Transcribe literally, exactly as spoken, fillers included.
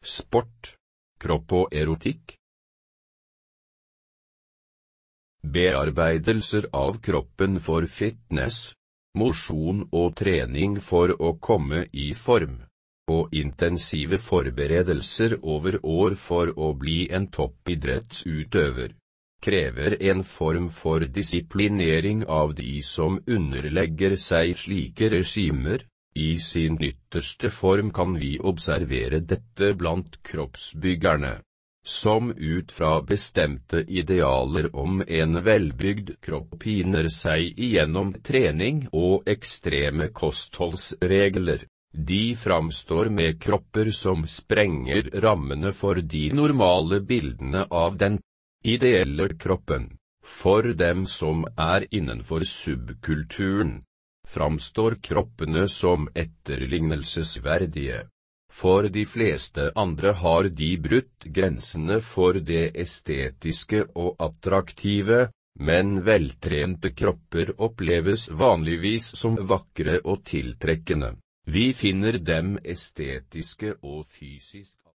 sport, kropp og erotikk. Bearbeidelser av kroppen for fitness, mosjon og trening for å komme i form, og intensive forberedelser over år for å bli en toppidrettsutøver, krever en form for disiplinering av de som underlegger seg slike regimer. I sin ytterste form kan vi observere dette blant kroppsbyggerne, som ut fra bestemte idealer om en velbygd kropp piner seg igjennom trening og ekstreme kostholdsregler. De framstår med kropper som sprenger rammene for de normale bildene av den ideelle kroppen. For dem som er innenfor subkulturen, framstår kroppene som etterlignelsesverdige. For de fleste andre har de brutt grensene for det estetiske og attraktive, men veltrente kropper oppleves vanligvis som vakre og tiltrekkende. Vi finner dem estetiske og fysisk